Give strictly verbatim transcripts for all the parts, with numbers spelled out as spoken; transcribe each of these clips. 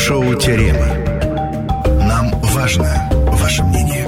Ток-шоу «Теорема». Нам важно ваше мнение.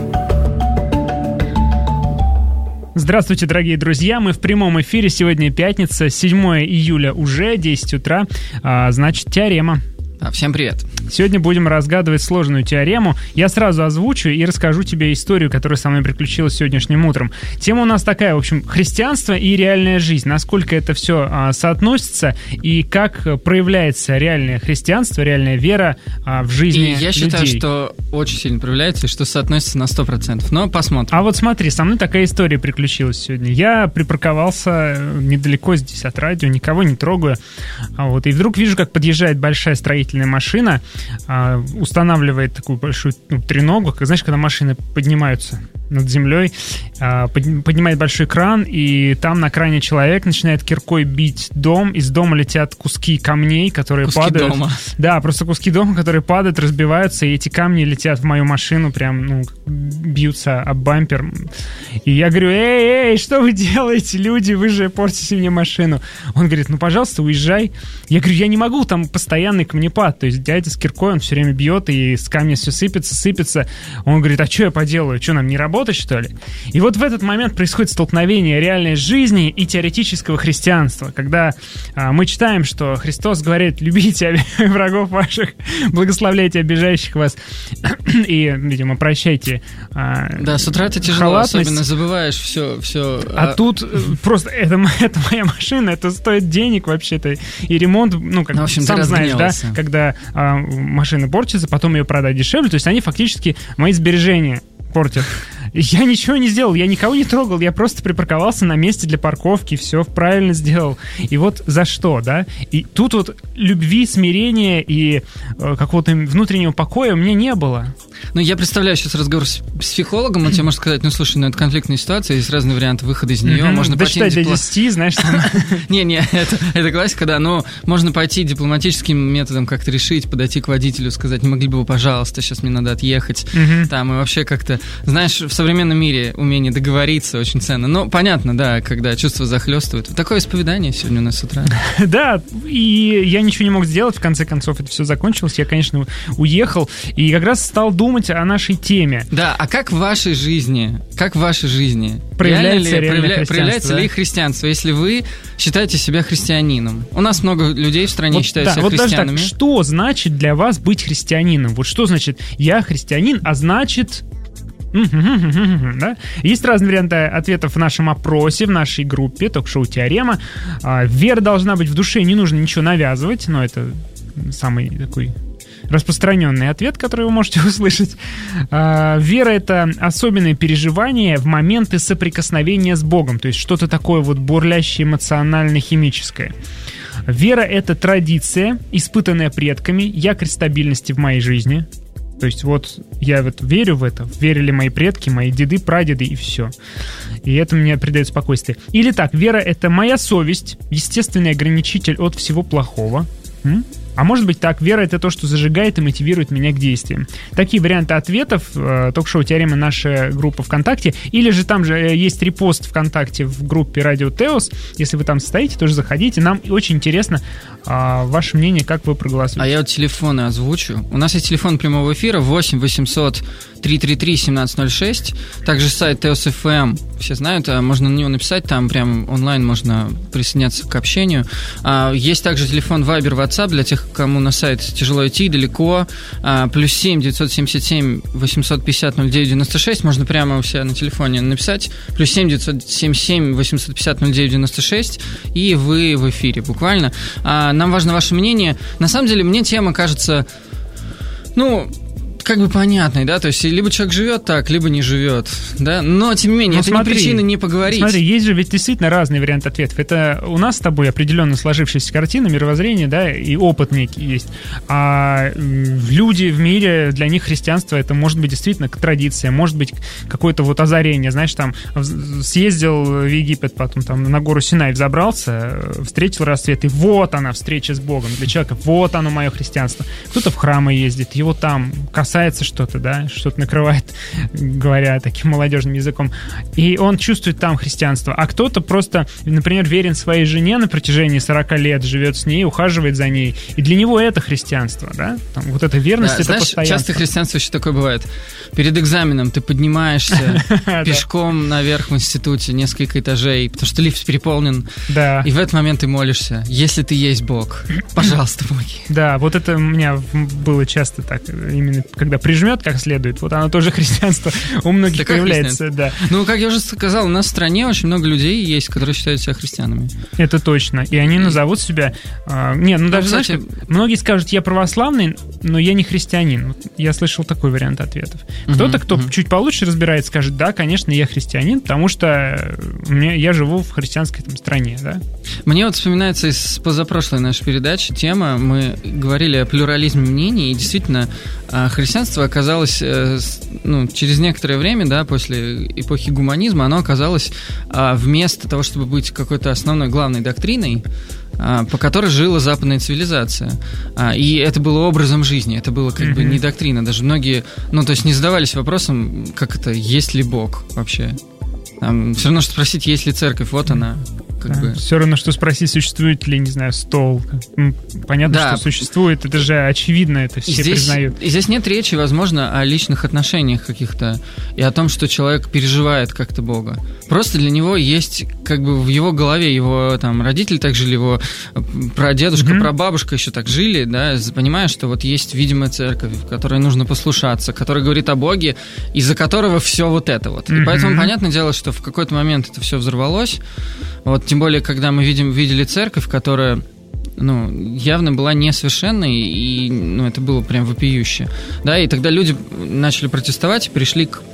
Здравствуйте, дорогие друзья, мы в прямом эфире, сегодня пятница, седьмое июля уже, десять утра, а, значит, «Теорема». А, всем привет. Сегодня будем разгадывать сложную теорему. Я сразу озвучу и расскажу тебе историю, которая со мной приключилась сегодняшним утром. Тема у нас такая, в общем, христианство и реальная жизнь. Насколько это все а, соотносится и как проявляется реальное христианство, реальная вера а, в жизни людей. И я считаю, людей. что очень сильно проявляется и что соотносится на сто процентов. Но посмотрим. А вот смотри, со мной такая история приключилась сегодня. Я припарковался недалеко здесь от радио, никого не трогаю. А вот, и вдруг вижу, как подъезжает большая строительная машина, а, устанавливает такую большую ну, треногу, как, знаешь, когда машины поднимаются над землей, а, под, поднимает большой кран, и там на кране человек начинает киркой бить дом, из дома летят куски камней, которые куски падают. Дома. Да, просто куски дома, которые падают, разбиваются, и эти камни летят в мою машину, прям, ну, бьются об бампер. И я говорю: эй, эй, что вы делаете, люди, вы же портите мне машину. Он говорит: ну, пожалуйста, уезжай. Я говорю: я не могу, там постоянный камнепад. То есть дядя с киркой, он все время бьет, и с камня все сыпется, сыпется. Он говорит: а что я поделаю? Что, нам не работать, что ли? И вот в этот момент происходит столкновение реальной жизни и теоретического христианства, когда а, мы читаем, что Христос говорит: любите врагов ваших, благословляйте обижающих вас и, видимо, прощайте а, да, с утра это тяжело, особенно забываешь все. все а, а тут просто это, это моя машина, это стоит денег вообще-то, и ремонт, ну, как, ну, в общем, сам знаешь, да, когда а, машина портится, потом ее продать дешевле, то есть они фактически мои сбережения портят. Я ничего не сделал, я никого не трогал, я просто припарковался на месте для парковки, все правильно сделал. И вот за что, да? И тут вот любви, смирения и э, какого-то внутреннего покоя у меня не было. Ну, я представляю сейчас разговор с психологом, он тебе может сказать: ну, слушай, ну, это конфликтная ситуация, есть разные варианты выхода из нее, можно пойти... Досчитать до десяти, знаешь, там... Не-не, это классика, да, но можно пойти дипломатическим методом как-то решить, подойти к водителю, сказать: не могли бы вы, пожалуйста, сейчас мне надо отъехать, там, и вообще как-то, знаешь, в современном мире умение договориться очень ценно. Но понятно, да, когда чувства захлестывают. Такое исповедание сегодня у нас с утра. Да, и я ничего не мог сделать, в конце концов это все закончилось, я, конечно, уехал, и как раз стал думать о нашей теме. Да, а как в вашей жизни, как в вашей жизни проявляется, ли, проявля, проявляется да? ли христианство, если вы считаете себя христианином? У нас много людей в стране вот, считают да, себя вот христианами. Даже так, что значит для вас быть христианином? Вот что значит я христианин, а значит... Да? Есть разные варианты ответов в нашем опросе, в нашей группе ток-шоу «Теорема». Вера должна быть в душе, не нужно ничего навязывать, но это самый такой распространенный ответ, который вы можете услышать. Вера — это особенное переживание в моменты соприкосновения с Богом, то есть что-то такое вот бурлящее, эмоционально-химическое. Вера — это традиция, испытанная предками, якорь стабильности в моей жизни. То есть вот я вот верю в это, верили мои предки, мои деды, прадеды, и все. И это мне придает спокойствие. Или так, вера — это моя совесть, естественный ограничитель от всего плохого. М? А может быть так, вера — это то, что зажигает и мотивирует меня к действиям. Такие варианты ответов, э, ток-шоу «Теорема», наша группа ВКонтакте, или же там же есть репост ВКонтакте в группе Радио Теос. Если вы там состоите, тоже заходите. Нам очень интересно э, ваше мнение, как вы проголосуете. А я вот телефоны озвучу. У нас есть телефон прямого эфира восемь восемьсот триста тридцать три семнадцать ноль шесть. Также сайт Теос эф эм. Все знают, можно на него написать, там прям онлайн можно присоединяться к общению. Есть также телефон Viber, WhatsApp для тех, кому на сайт тяжело идти, далеко. Плюс семь девятьсот семьдесят семь восемьсот пятьдесят ноль девять девяносто шесть. Можно прямо у себя на телефоне написать. Плюс семь девятьсот семьдесят семь восемьсот пятьдесят ноль девять девяносто шесть. И вы в эфире буквально. Нам важно ваше мнение. На самом деле, мне тема кажется, ну... как бы понятный, да, то есть либо человек живет так, либо не живет, да, но тем не менее, ну, это смотри, не причина не поговорить. Смотри, есть же ведь действительно разные варианты ответов. Это у нас с тобой определенно сложившаяся картина, мировоззрение, да, и опыт некий есть. А люди в мире, для них христианство — это может быть действительно традиция, может быть какое-то вот озарение, знаешь, там съездил в Египет, потом там на гору Синай взобрался, встретил рассвет, и вот она, встреча с Богом для человека, вот оно мое христианство. Кто-то в храмы ездит, его там касается касается что-то, да, что-то накрывает, говоря таким молодежным языком, и он чувствует там христианство. А кто-то просто, например, верен своей жене на протяжении сорок лет, живет с ней, ухаживает за ней, и для него это христианство, да, там, вот эта верность, да, это знаешь, постоянство. Часто христианство еще такое бывает. Перед экзаменом ты поднимаешься пешком наверх в институте несколько этажей, потому что лифт переполнен, и в этот момент ты молишься: если ты есть Бог, пожалуйста, помоги. Да, вот это у меня было часто так, именно когда прижмет как следует, вот оно тоже христианство у многих такое появляется. Да. Ну, как я уже сказал, у нас в стране очень много людей есть, которые считают себя христианами. Это точно, и они назовут себя... А, не, ну даже, ну, кстати, знаешь, многие скажут: я православный, но я не христианин. Я слышал такой вариант ответов. Кто-то, кто uh-huh. чуть получше разбирается, скажет: да, конечно, я христианин, потому что мне, я живу в христианской там стране, да. Мне вот вспоминается из позапрошлой нашей передачи тема, мы говорили о плюрализме мнений, и действительно христианство оказалось, ну, через некоторое время, да, после эпохи гуманизма, оно оказалось вместо того, чтобы быть какой-то основной главной доктриной, по которой жила западная цивилизация. И это было образом жизни, это было как mm-hmm. бы не доктрина. Даже многие, ну, то есть не задавались вопросом, как это, есть ли Бог вообще. Там, все равно, что спросить, есть ли церковь, вот она. Как да, бы. Все равно, что спросить, существует ли, не знаю, стол. Понятно, да. что существует, это же очевидно, это все и здесь, признают. И здесь нет речи, возможно, о личных отношениях каких-то и о том, что человек переживает как-то Бога. Просто для него есть, как бы в его голове, его там родители так жили, его прадедушка, mm-hmm. прабабушка еще так жили, да, понимая, что вот есть видимая церковь, в которой нужно послушаться, которая говорит о Боге, из-за которого все вот это вот. Mm-hmm. И поэтому, понятное дело, что в какой-то момент это все взорвалось. Вот, тем более, когда мы видим, видели церковь, которая, ну, явно была несовершенной, и, ну, это было прям вопиюще. Да, и тогда люди начали протестовать и пришли к,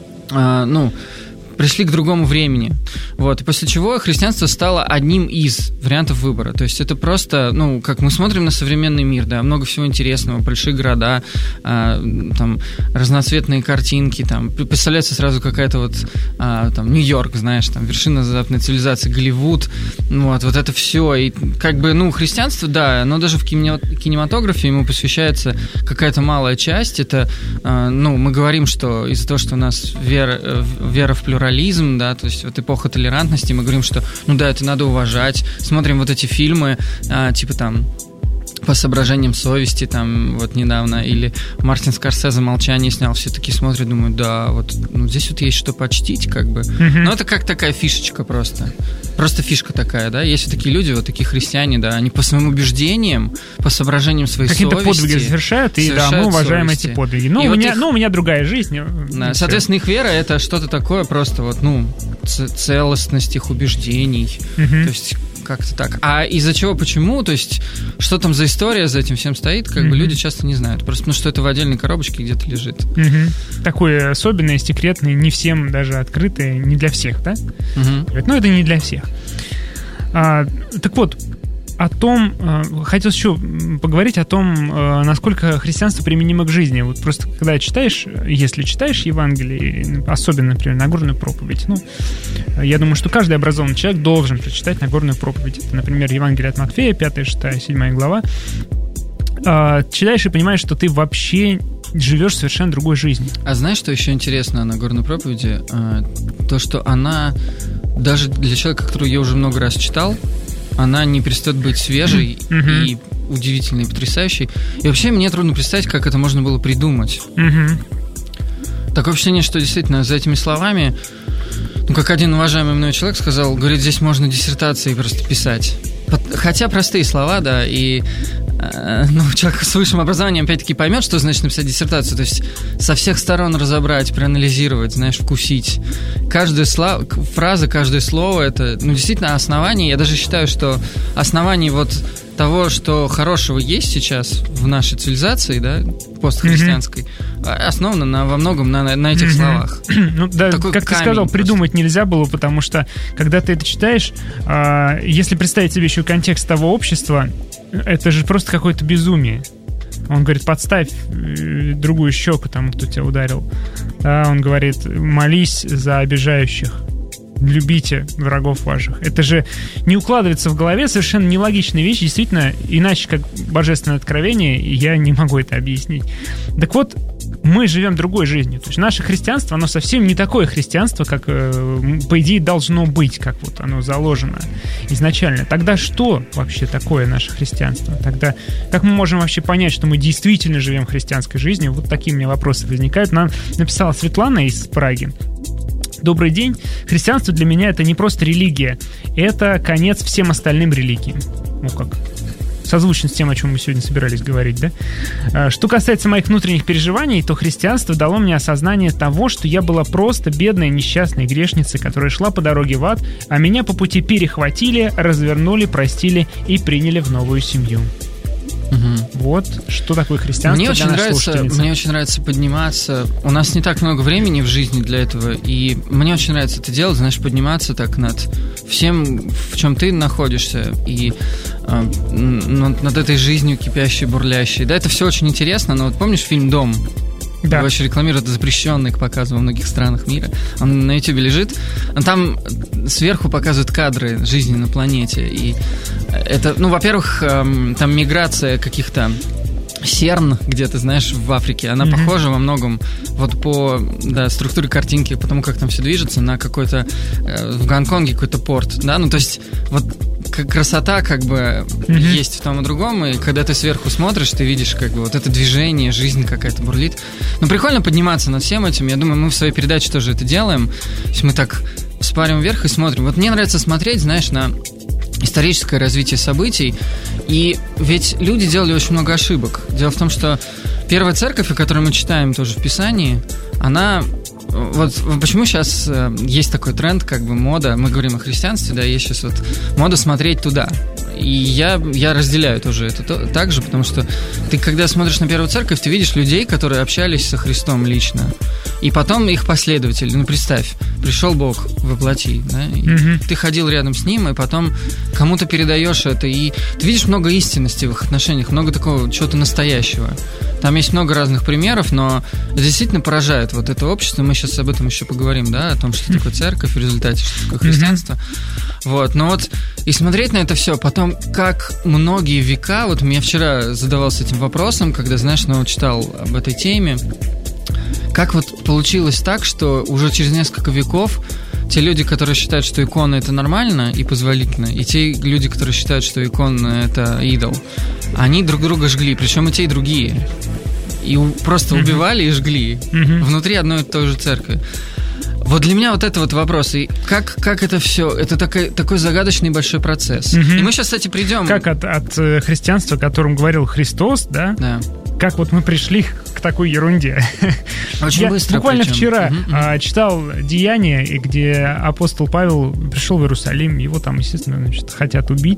а, ну, пришли к другому времени. Вот. И после чего христианство стало одним из вариантов выбора. То есть это просто, ну, как мы смотрим на современный мир, да, много всего интересного, большие города, а, там, разноцветные картинки, там, представляется сразу какая-то вот, а, там, Нью-Йорк, знаешь, там, вершина западной цивилизации, Голливуд, вот, вот это все. И как бы, ну, христианство, да, но даже в кинематографе ему посвящается какая-то малая часть. Это, а, ну, мы говорим, что из-за того, что у нас вера, вера в плюрализм, да, то есть вот эпоха толерантности, мы говорим, что, ну да, это надо уважать, смотрим вот эти фильмы, а, типа там по соображениям совести, там, вот недавно, или Мартин Скорсезе «Молчание» снял, все такие смотрят, думают, да, вот, ну, здесь вот есть что почтить, как бы, mm-hmm. но это как такая фишечка просто, просто фишка такая, да, есть вот такие люди, вот такие христиане, да, они по своим убеждениям, по соображениям своей какие-то совести подвиги совершают, и да, мы уважаем совести. Эти подвиги, ну, у вот меня, их, ну, у меня другая жизнь. Да, соответственно, их вера — это что-то такое просто вот, ну, целостность их убеждений, mm-hmm. то есть как-то так. А из-за чего, почему, то есть что там за история за этим всем стоит, как mm-hmm. бы люди часто не знают. Просто потому, что это в отдельной коробочке где-то лежит. Mm-hmm. Такое особенное, секретное, не всем даже открытое, не для всех, да? Mm-hmm. Ну, это не для всех. А, так вот, о том, хотел еще поговорить о том, насколько христианство применимо к жизни. Вот просто когда читаешь, если читаешь Евангелие, особенно, например, Нагорную проповедь, ну, я думаю, что каждый образованный человек должен прочитать Нагорную проповедь. Это, например, Евангелие от Матфея, пятая, шестая, седьмая глава. Читаешь и понимаешь, что ты вообще живешь совершенно другой жизнью. А знаешь, что еще интересно о Нагорной проповеди? То, что она, даже для человека, который я уже много раз читал, она не перестает быть свежей mm-hmm. и удивительной, и потрясающей. И вообще мне трудно представить, как это можно было придумать. Mm-hmm. Такое впечатление, что действительно за этими словами, ну, как один уважаемый мной человек сказал, говорит, здесь можно диссертации просто писать. Хотя простые слова, да, и э, ну, человек с высшим образованием опять-таки поймет, что значит написать диссертацию. То есть со всех сторон разобрать, проанализировать, знаешь, вкусить. Каждая слова, фраза, каждое слово — это, ну, действительно основание. Я даже считаю, что основание вот того, что хорошего есть сейчас в нашей цивилизации, да, постхристианской, mm-hmm. основано на, во многом на, на этих mm-hmm. словах. Ну, да, как ты сказал, просто придумать нельзя было, потому что, когда ты это читаешь, э, если представить себе еще контекст того общества, это же просто какое-то безумие. Он говорит, подставь другую щеку тому, кто тебя ударил. Да, он говорит, молись за обижающих. Любите врагов ваших. Это же не укладывается в голове, совершенно нелогичная вещь. Действительно, иначе как божественное откровение, я не могу это объяснить. Так вот, мы живем другой жизнью. То есть наше христианство, оно совсем не такое христианство, как, э, по идее, должно быть, как вот оно заложено изначально. Тогда что вообще такое наше христианство? Тогда как мы можем вообще понять, что мы действительно живем христианской жизнью? Вот такие у меня вопросы возникают. Нам написала Светлана из Праги. Добрый день. Христианство для меня это не просто религия, это конец всем остальным религиям. Ну как? Созвучно с тем, о чем мы сегодня собирались говорить, да? Что касается моих внутренних переживаний, то христианство дало мне осознание того, что я была просто бедной, несчастной грешницей, которая шла по дороге в ад, а меня по пути перехватили, развернули, простили и приняли в новую семью. Угу. Вот что такое христианство мне для очень нашей нравится, слушательницы. Мне очень нравится подниматься. У нас не так много времени в жизни для этого, и мне очень нравится это делать, знаешь, подниматься так над всем, в чем ты находишься, и э, над этой жизнью кипящей, бурлящей. Да, это все очень интересно, но вот помнишь фильм «Дом»? Да. Его еще рекламируют, запрещенный к показу во многих странах мира. Он на ютубе лежит. Там сверху показывают кадры жизни на планете. И это, ну, во-первых, там миграция каких-то серн где-то, знаешь, в Африке. Она mm-hmm. похожа во многом вот по да, структуре картинки, по тому, как там все движется, на какой-то э, в Гонконге какой-то порт. Да, ну, то есть вот красота как бы mm-hmm. есть в том и другом, и когда ты сверху смотришь, ты видишь как бы вот это движение, жизнь какая-то бурлит. Ну, прикольно подниматься над всем этим. Я думаю, мы в своей передаче тоже это делаем. То есть мы так спарим вверх и смотрим. Вот мне нравится смотреть, знаешь, на историческое развитие событий, и ведь люди делали очень много ошибок. Дело в том, что первая церковь, о которой мы читаем тоже в Писании, она... Вот почему сейчас есть такой тренд, как бы мода, мы говорим о христианстве, да, есть сейчас вот мода смотреть туда. И я, я разделяю тоже это то, так же, потому что ты, когда смотришь на первую церковь, ты видишь людей, которые общались со Христом лично. И потом их последователи. Ну, представь, пришел Бог воплоти, да, и mm-hmm. ты ходил рядом с Ним, и потом кому-то передаешь это, и ты видишь много истинности в их отношениях, много такого чего-то настоящего. Там есть много разных примеров, но действительно поражает вот это общество. Мы сейчас об этом еще поговорим, да, о том, что такое церковь, в результате, что такое христианство. Mm-hmm. Вот, но вот и смотреть на это все, потом, как многие века, вот я вчера задавался этим вопросом, когда, знаешь, ну, читал об этой теме, как вот получилось так, что уже через несколько веков те люди, которые считают, что икона это нормально и позволительно, и те люди, которые считают, что икона это идол, они друг друга жгли, причем и те, и другие. И просто mm-hmm. убивали и жгли mm-hmm. внутри одной и той же церкви. Вот для меня вот это вот вопрос. И как, как это все? Это такой, такой загадочный большой процесс. Mm-hmm. И мы сейчас, кстати, придем... Как от, от христианства, о котором говорил Христос, да? Да. Как вот мы пришли к такой ерунде. Очень Я быстро буквально причем. вчера uh-huh, uh-huh. читал «Деяния», где апостол Павел пришел в Иерусалим, его там, естественно, значит, хотят убить.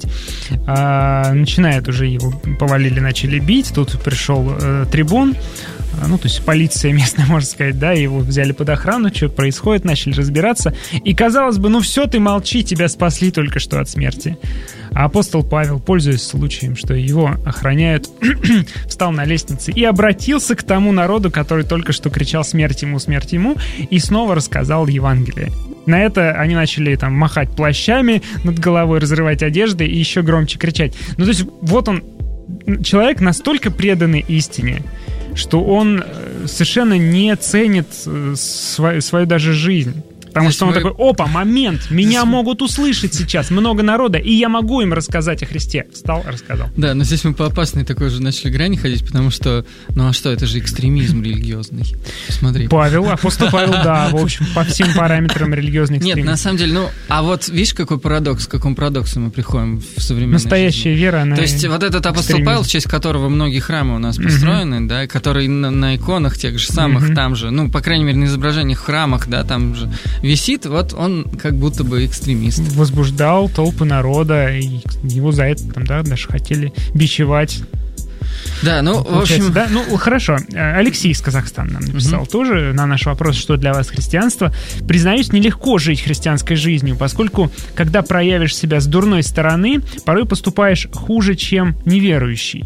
А, начинает уже его, повалили, начали бить. Тут пришел э, трибун, ну, то есть полиция местная, можно сказать, да, его взяли под охрану, что происходит, начали разбираться. И, казалось бы, ну все, ты молчи, тебя спасли только что от смерти. А апостол Павел, пользуясь случаем, что его охраняют, встал на лестнице и обратился к тому народу, который только что кричал «смерть ему, смерть ему», и снова рассказал Евангелие. На это они начали там махать плащами над головой, разрывать одежды и еще громче кричать. Ну, то есть вот он, человек настолько преданный истине, что он совершенно не ценит свою, свою даже жизнь. Потому что он мы... такой, опа, момент, меня здесь... могут услышать сейчас много народа, и я могу им рассказать о Христе. Встал, рассказал. Да, но здесь мы по опасной такой же начали грани ходить, потому что, ну а что, это же экстремизм религиозный. Посмотри. Павел, апостол Павел, да, в общем, по всем параметрам религиозный экстремизм. Нет, на самом деле, ну, а вот видишь, какой парадокс, к какому парадоксу мы приходим в современной Настоящая жизни. вера, она... То есть вот этот апостол экстремизм. Павел, в честь которого многие храмы у нас построены, uh-huh. да, который на, на иконах тех же самых uh-huh. там же, ну, по крайней мере, на изображениях в храмах, да, там же висит, вот он Он как будто бы экстремист. Возбуждал толпы народа, и его за это там, да, даже хотели бичевать. Да, ну, в общем... Да? Ну, хорошо. Алексей из Казахстана нам написал угу. тоже на наш вопрос, что для вас христианство. Признаюсь, нелегко жить христианской жизнью, поскольку, когда проявишь себя с дурной стороны, порой поступаешь хуже, чем неверующий.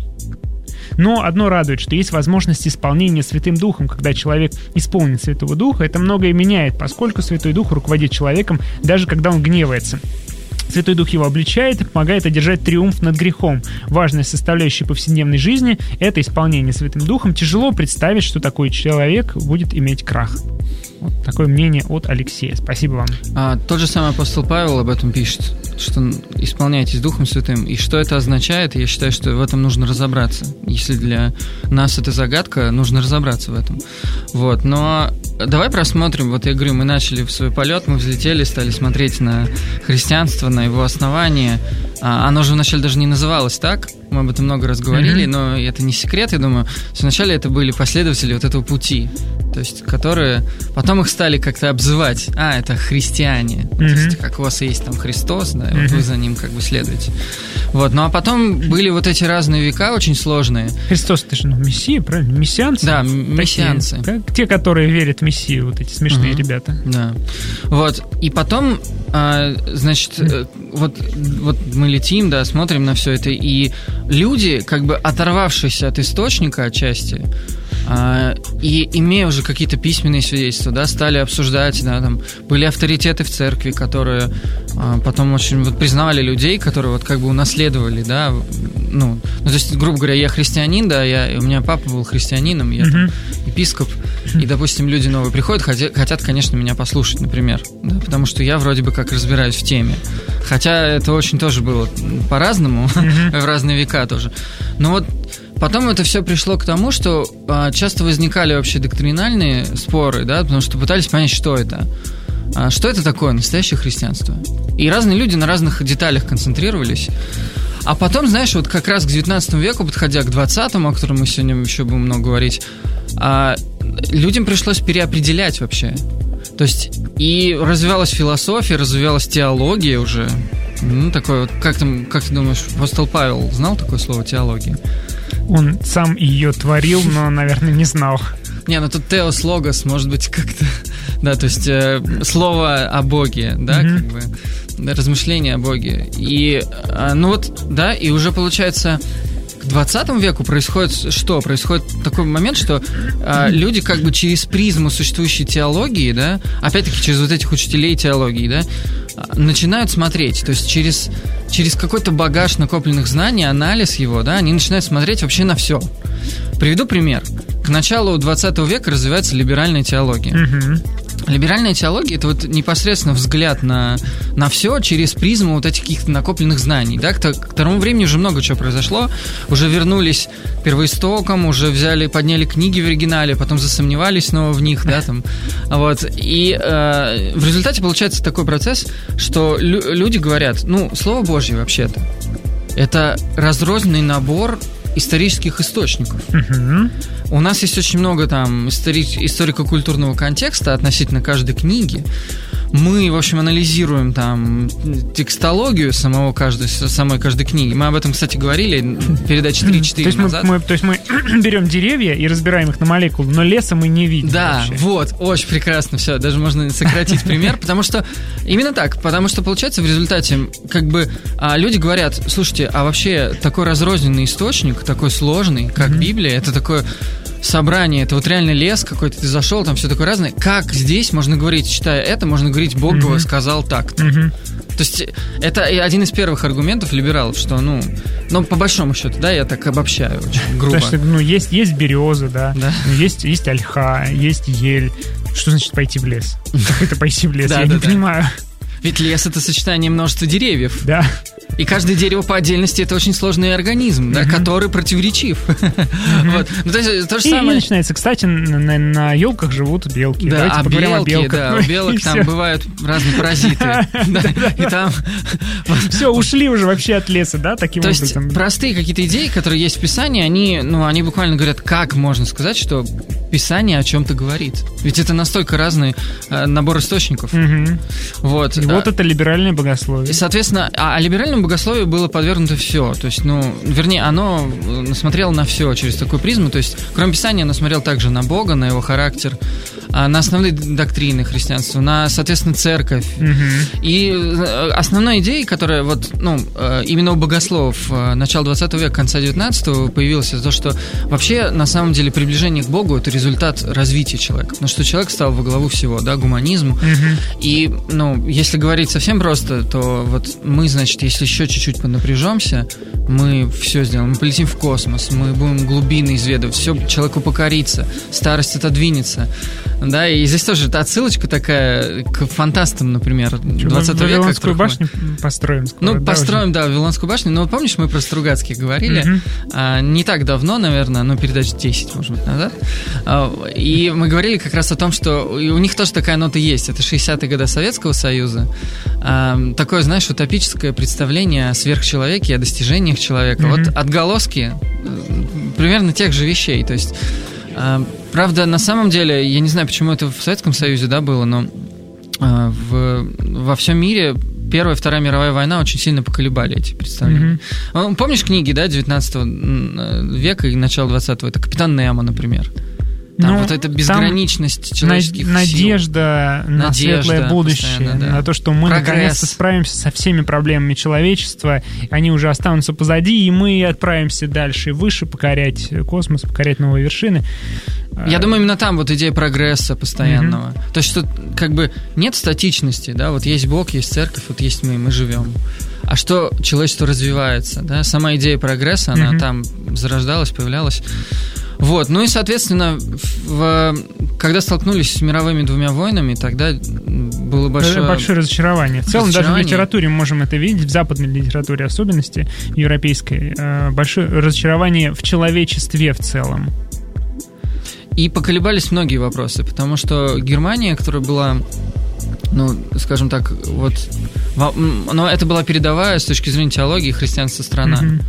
Но одно радует, что есть возможность исполнения Святым Духом. Когда человек исполнен Святого Духа, это многое меняет, поскольку Святой Дух руководит человеком, даже когда он гневается. Святой Дух его обличает и помогает одержать триумф над грехом. Важная составляющая повседневной жизни – это исполнение Святым Духом. Тяжело представить, что такой человек будет иметь крах. Вот такое мнение от Алексея. Спасибо вам. А, тот же самый апостол Павел об этом пишет, что исполняйтесь Духом Святым. И что это означает, я считаю, что в этом нужно разобраться. Если для нас это загадка, нужно разобраться в этом. Вот. Но давай просмотрим. Вот я говорю, мы начали в свой полет, мы взлетели, стали смотреть на христианство, на его основание. А, оно же вначале даже не называлось так. Мы об этом много раз говорили, mm-hmm. но это не секрет, я думаю. Вначале это были последователи вот этого пути, то есть которые потом их стали как-то обзывать. А, это христиане. Mm-hmm. То есть как у вас есть там Христос, да, и mm-hmm. вот вы за ним как бы следуете. Вот, ну а потом были вот эти разные века очень сложные. Христос, это же ну, Мессия, правильно? Мессианцы? Да, мессианцы. Такие, как те, которые верят в Мессию, вот эти смешные mm-hmm. ребята. Да. Вот, и потом, а, значит, mm-hmm. вот, вот мы летим, да, смотрим на все это, и люди, как бы оторвавшиеся от источника отчасти, а, и имея уже какие-то письменные свидетельства, да, стали обсуждать, да, там были авторитеты в церкви, которые а, потом очень вот, признавали людей, которые вот как бы унаследовали, да, ну, ну то есть, грубо говоря, я христианин, да, я, у меня папа был христианином, я mm-hmm. там епископ, и, допустим, люди новые приходят, хотят, хотят, конечно, меня послушать, например, да, потому что я вроде бы как разбираюсь в теме, хотя это очень тоже было по-разному, mm-hmm. в разные века тоже, но вот потом это все пришло к тому, что а, часто возникали вообще доктринальные споры, да, потому что пытались понять, что это. А, что это такое настоящее христианство. И разные люди на разных деталях концентрировались. А потом, знаешь, вот как раз к девятнадцатому веку, подходя к двадцатому, о котором мы сегодня еще будем много говорить, а, людям пришлось переопределять вообще. То есть и развивалась философия, развивалась теология уже. Ну, такое вот, как, там, как ты думаешь, апостол Павел знал такое слово теология? Он сам ее творил, но, наверное, не знал. Не, ну тут теос логос, может быть, как-то... Да, то есть э, слово о Боге, да, mm-hmm. как бы, да, размышления о Боге. И, э, ну вот, да, и уже, получается, к двадцатому веку происходит что? Происходит такой момент, что э, люди как бы через призму существующей теологии, да, опять-таки через вот этих учителей теологии, да, начинают смотреть, то есть через, через какой-то багаж накопленных знаний, анализ его, да, они начинают смотреть вообще на все. Приведу пример. К началу двадцатого века развивается либеральная теология. Mm-hmm. Либеральная теология – это вот непосредственно взгляд на, на все через призму вот этих каких-то накопленных знаний. Да? К, к тому времени уже много чего произошло. Уже вернулись к первоистокам, уже взяли, подняли книги в оригинале, потом засомневались снова в них. Да, там. Вот. И э, в результате получается такой процесс, что лю- люди говорят, ну, Слово Божье вообще-то – это разрозненный набор исторических источников. Uh-huh. У нас есть очень много там истори- историко-культурного контекста относительно каждой книги. Мы, в общем, анализируем там текстологию самого каждой, самой каждой книги. Мы об этом, кстати, говорили передачи три-четыре назад. Мы, мы, то есть мы берем деревья и разбираем их на молекулы, но леса мы не видим. Да, вообще. Вот, очень прекрасно все. Даже можно сократить пример, потому что именно так, потому что получается в результате как бы люди говорят, слушайте, а вообще такой разрозненный источник, такой сложный, как Библия, это такое собрание, это вот реально лес какой-то, ты зашел, там все такое разное. Как здесь можно говорить, читая это, можно говорить, Бог mm-hmm. сказал так-то. Mm-hmm. То есть это один из первых аргументов либералов, что, ну, ну, по большому счету, да, я так обобщаю очень грубо. Потому что, ну, есть, есть береза, да, да. Есть, есть ольха, есть ель. Что значит пойти в лес? Как это пойти в лес? Я не понимаю. Ведь лес — это сочетание множества деревьев. Да. И каждое дерево по отдельности — это очень сложный организм, да, mm-hmm. который противоречив. Mm-hmm. Вот. Ну, то есть, то же и, самое... и начинается. Кстати, на, на елках живут белки. Да, Давайте а поговорим белки, о белках. Да, у белок там бывают разные паразиты. И там... Все, ушли уже вообще от леса, да, таким образом. То есть простые какие-то идеи, которые есть в Писании, они, ну, они буквально говорят, как можно сказать, что Писание о чем-то говорит. Ведь это настолько разный набор источников. Вот. И вот это либеральное богословие. И, соответственно, а, а либеральному богословию было подвергнуто все. То есть, ну, вернее, оно смотрело на все через такую призму. То есть, кроме Писания, оно смотрело также на Бога, на его характер, на основные доктрины христианства, на, соответственно, церковь. Угу. И основной идеей, которая вот, ну, именно у богословов начала двадцатого века, конца девятнадцатого появилась, то, что вообще, на самом деле, приближение к Богу — это результат развития человека. Потому что человек стал во главу всего, да, гуманизм. Угу. И, ну, если говорить совсем просто, то вот мы, значит, если еще чуть-чуть поднапряжемся, мы все сделаем, мы полетим в космос, мы будем глубины изведывать, все человеку покорится, старость отодвинется. Да, и здесь тоже отсылочка такая к фантастам, например, двадцатого века. Вавилонскую башню построим скоро. Ну, да, построим, уже? Да, Вавилонскую башню. Но помнишь, мы про Стругацких говорили? Uh-huh. А, не так давно, наверное, ну, передач десять, может быть, назад. А, и мы говорили как раз о том, что у них тоже такая нота есть. Это шестидесятые годы Советского Союза. А, такое, знаешь, утопическое представление о сверхчеловеке, о достижениях человека. Uh-huh. Вот отголоски примерно тех же вещей. То есть... Правда, на самом деле, я не знаю, почему это в Советском Союзе, да, было, но в, во всем мире Первая и Вторая мировая война очень сильно поколебали эти представления. Mm-hmm. Помнишь книги, да, девятнадцатого века и начала двадцатого? Это «Капитан Немо», например. Там ну, вот эта безграничность человеческих сил. Надежда на надежда, светлое будущее, да. На то, что мы Прогресс. наконец-то справимся со всеми проблемами человечества, они уже останутся позади, и мы отправимся дальше, выше, покорять космос, покорять новые вершины. Я думаю, именно там вот идея прогресса постоянного. Mm-hmm. То есть, что как бы нет статичности, да, вот есть Бог, есть церковь, вот есть мы, мы живем. А что человечество развивается, да, сама идея прогресса, она mm-hmm. там зарождалась, появлялась. Вот, ну и, соответственно, в, когда столкнулись с мировыми двумя войнами, тогда было большое... Большое разочарование. В целом, разочарование. Даже в литературе мы можем это видеть, в западной литературе особенности, в европейской, большое разочарование в человечестве в целом. И поколебались многие вопросы, потому что Германия, которая была, ну, скажем так, вот... Но это была передовая с точки зрения теологии христианства страна. Mm-hmm.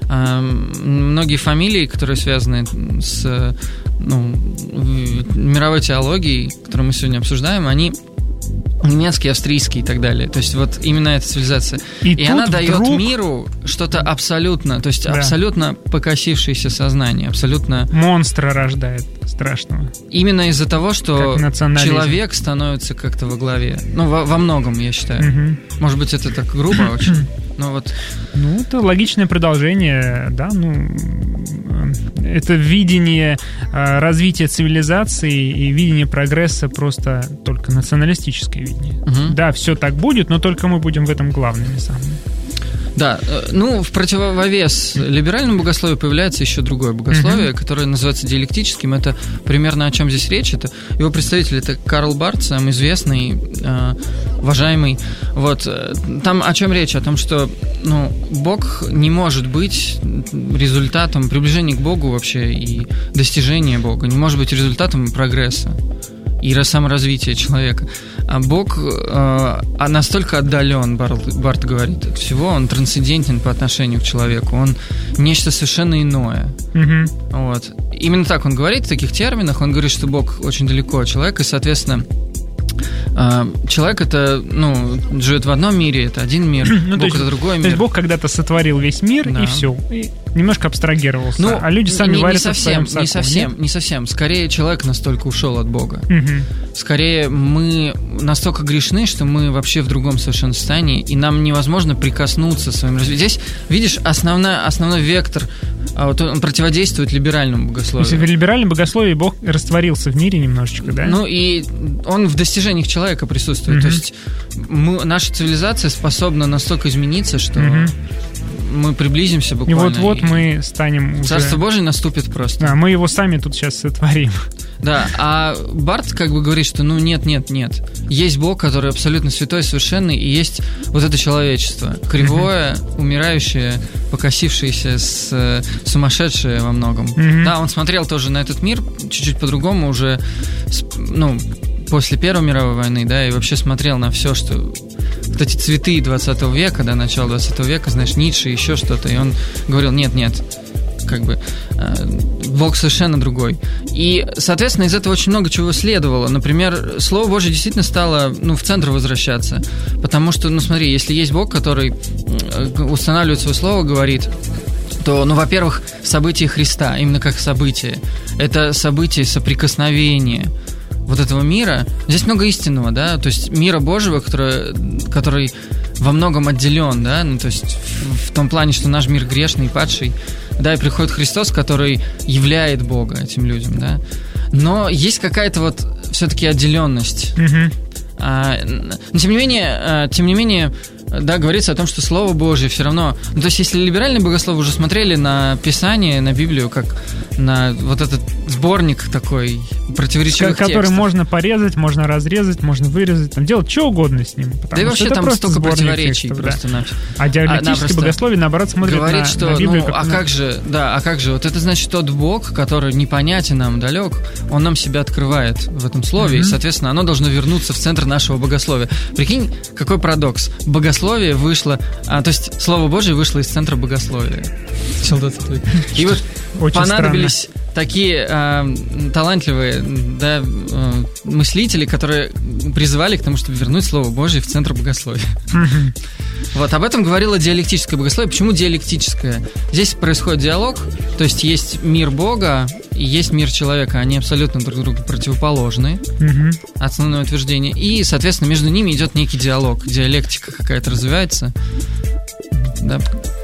Многие фамилии, которые связаны с, ну, мировой теологией, которую мы сегодня обсуждаем, они немецкие, австрийские и так далее. То есть вот именно эта цивилизация. И, и она дает вдруг... миру что-то абсолютно, то есть да. абсолютно покосившееся сознание, абсолютно... Монстра рождает страшного. Именно из-за того, что человек становится как-то во главе. Ну, во, во многом, я считаю. Угу. Может быть, это так грубо очень. Ну, вот. Ну, это логичное продолжение, да, ну, это видение э, развития цивилизации и видение прогресса просто только националистическое видение. Угу. Да, все так будет, но только мы будем в этом главными самыми. Да, ну, в противовес либеральному богословию появляется еще другое богословие, uh-huh. которое называется диалектическим. Это примерно о чем здесь речь. Это его представитель, это Карл Барth, самый известный, э, уважаемый. Вот, там о чем речь? О том, что, ну, Бог не может быть результатом приближения к Богу вообще и достижения Бога, не может быть результатом прогресса и саморазвития человека. А Бог э, настолько отдален, Барт, Барт говорит, от всего, он трансцендентен по отношению к человеку, он нечто совершенно иное. Mm-hmm. Вот. Именно так он говорит в таких терминах, он говорит, что Бог очень далеко от человека, и, соответственно, э, человек это, ну, живет в одном мире, это один мир, ну, Бог есть, это другой мир. То есть Бог когда-то сотворил весь мир, да. и все, и немножко абстрагировался, ну, а люди сами не, варятся не совсем, в своем соку. Не совсем, нет? не совсем. Скорее, человек настолько ушел от Бога. Угу. Скорее, мы настолько грешны, что мы вообще в другом совершенно состоянии, и нам невозможно прикоснуться своим развитием. Здесь, видишь, основная, основной вектор, вот он противодействует либеральному богословию. То есть в либеральном богословии Бог растворился в мире немножечко, да? Ну, и он в достижениях человека присутствует. Угу. То есть мы, наша цивилизация способна настолько измениться, что... Угу. Мы приблизимся буквально. И вот-вот и мы станем уже... Царство Божие наступит просто. Да, мы его сами тут сейчас сотворим. Да, а Барт как бы говорит, что ну нет, нет, нет. Есть Бог, который абсолютно святой, совершенный, и есть вот это человечество. Кривое, mm-hmm. умирающее, покосившееся, с, сумасшедшее во многом. Mm-hmm. Да, он смотрел тоже на этот мир чуть-чуть по-другому уже, ну... после Первой мировой войны, да, и вообще смотрел на все, что... Вот эти цветы двадцатого века, да, начала двадцатого века, знаешь, Ницше, еще что-то, и он говорил, нет-нет, как бы, э, Бог совершенно другой. И, соответственно, из этого очень много чего следовало. Например, Слово Божье действительно стало, ну, в центр возвращаться, потому что, ну, смотри, если есть Бог, который устанавливает свое Слово, говорит... то, ну, во-первых, событие Христа, именно как событие, это событие соприкосновения вот этого мира. Здесь много истинного, да, то есть мира Божьего, который, который во многом отделен, да, ну, то есть в, в том плане, что наш мир грешный и падший, да, и приходит Христос, который являет Бога этим людям, да. Но есть какая-то вот все-таки отделенность. Угу. А, но тем не менее, тем не менее, да, говорится о том, что Слово Божье все равно... Ну, то есть, если либеральные богословы уже смотрели на Писание, на Библию, как на вот этот сборник такой противоречивых который текстов. Можно порезать, можно разрезать, можно вырезать, там, делать что угодно с ним. Да и вообще там столько противоречий текстов, просто да. А диалектическое богословие, наоборот, смотрит говорит, на, что, на Библию. Ну, как а на... как же, да, а как же, вот это значит тот Бог, который непонятен нам, далек, он нам себя открывает в этом слове, mm-hmm. и, соответственно, оно должно вернуться в центр нашего богословия. Прикинь, какой парадокс. Богословие вышло, а, то есть Слово Божие вышло из центра богословия. И вот очень понадобились странно. такие э, талантливые, да, э, мыслители, которые призывали к тому, чтобы вернуть Слово Божие в центр богословия. Mm-hmm. Вот, об этом говорило диалектическое богословие. Почему диалектическое? Здесь происходит диалог, то есть есть мир Бога и есть мир человека. Они абсолютно друг другу противоположны. Mm-hmm. Основное утверждение. И, соответственно, между ними идет некий диалог. Диалектика какая-то развивается. Да.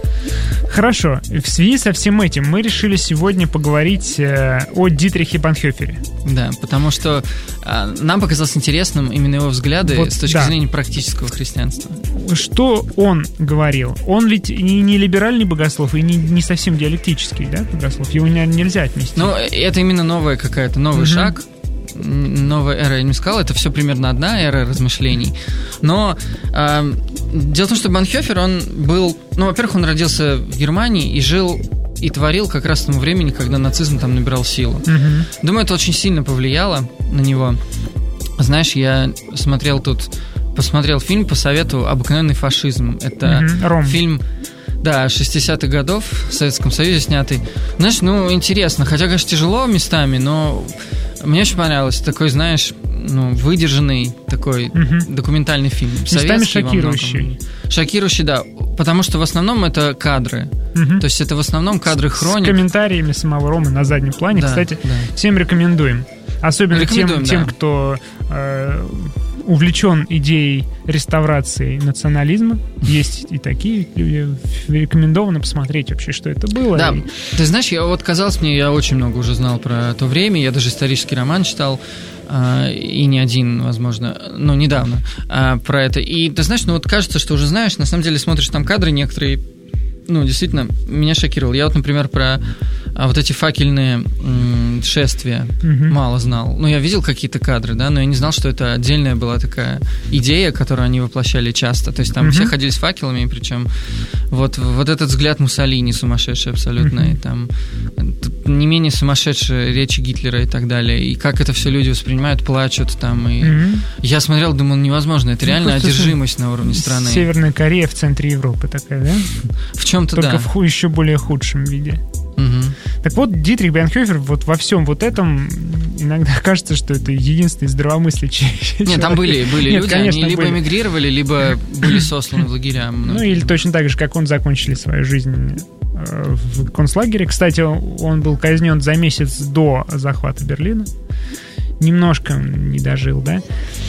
Хорошо. В связи со всем этим мы решили сегодня поговорить э, о Дитрихе Бонхофере. Да, потому что э, нам показалось интересным именно его взгляды вот, с точки да. зрения практического христианства. Что он говорил? Он ведь не, не либеральный богослов и не, не совсем диалектический, да, богослов. Его не, нельзя отнести. Ну, это именно новая какая-то, новый угу. шаг. Новая эра, я не сказал, это все примерно одна эра размышлений. Но э, дело в том, что Бонхофер, он был... Ну, во-первых, он родился в Германии и жил и творил как раз к тому времени, когда нацизм там набирал силу. Mm-hmm. Думаю, это очень сильно повлияло на него. Знаешь, я смотрел тут... Посмотрел фильм по совету «Обыкновенный фашизм». Это mm-hmm. фильм... Да, шестидесятых годов в Советском Союзе снятый. Знаешь, ну, интересно. Хотя, конечно, тяжело местами, но мне очень понравилось. Такой, знаешь, ну, выдержанный такой угу. документальный фильм. Местами шокирующий. Шокирующий, да. Потому что в основном это кадры. Угу. То есть это в основном кадры хроник. С комментариями самого Ромы на заднем плане. Да, кстати, да. всем рекомендуем. Особенно рекомендуем, тем, да. тем, кто... Э- увлечен идеей реставрации национализма. Есть и такие люди. Рекомендовано посмотреть вообще, что это было. Да, и... ты знаешь, я, вот казалось мне, я очень много уже знал про то время. Я даже исторический роман читал, э, и не один, возможно, ну, недавно, э, про это. И ты знаешь, ну вот кажется, что уже знаешь, на самом деле смотришь там кадры некоторые, ну, действительно, меня шокировало. Я вот, например, про а, вот эти факельные м, шествия угу. мало знал. Ну, я видел какие-то кадры, да, но я не знал, что это отдельная была такая идея, которую они воплощали часто. То есть там угу. все ходили с факелами, причем вот, вот этот взгляд Муссолини сумасшедший абсолютно, угу. и там не менее сумасшедшие речи Гитлера и так далее. И как это все люди воспринимают, плачут там. И угу. я смотрел, думал, невозможно. Это ну, реально одержимость на уровне страны. Северная Корея в центре Европы такая, да? В чем-то Только да. в ху- еще более худшем виде. Угу. Так вот, Дитрих Бонхофер вот во всем вот этом иногда кажется, что это единственный здравомыслящий человек. Нет, там были, были Нет, люди, конечно, они либо были. эмигрировали, либо были сосланы в лагеря. Ну, или точно так же, как он, закончили свою жизнь в концлагере. Кстати, он был казнен за месяц до захвата Берлина. Немножко не дожил, да?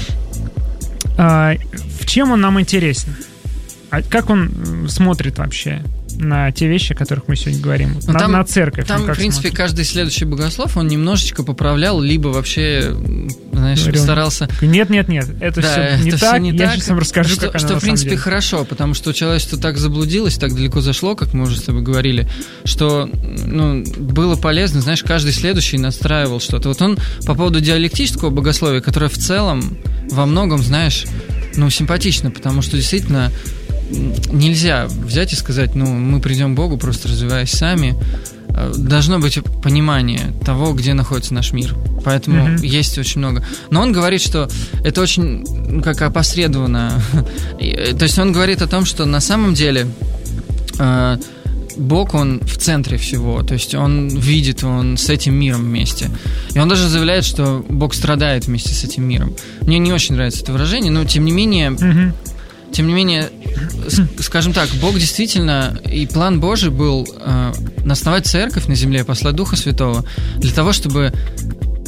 А, в чем он нам интересен? А как он смотрит вообще на те вещи, о которых мы сегодня говорим? На, там, на церковь. Там, в принципе, смотрит? Каждый следующий богослов, он немножечко поправлял, либо вообще, знаешь, Говорил, старался... Нет-нет-нет, это да, все не это так, все не я так, сейчас вам расскажу, что, как что оно в принципе, деле. Хорошо, потому что человечество так заблудилось, так далеко зашло, как мы уже с тобой говорили, что ну, было полезно, знаешь, каждый следующий настраивал что-то. Вот он по поводу диалектического богословия, которое в целом во многом, знаешь, ну, симпатично, потому что действительно нельзя взять и сказать, ну, мы придем к Богу, просто развиваясь сами. Должно быть понимание того, где находится наш мир. Поэтому mm-hmm. есть очень много. Но он говорит, что это очень, ну, как опосредованно. То есть он говорит о том, что на самом деле э, Бог, он в центре всего. То есть он видит, он с этим миром вместе. И он даже заявляет, что Бог страдает вместе с этим миром. Мне не очень нравится это выражение, но тем не менее... Mm-hmm. Тем не менее, скажем так, Бог действительно, и план Божий был э, основать церковь на земле, послать Духа Святого, для того, чтобы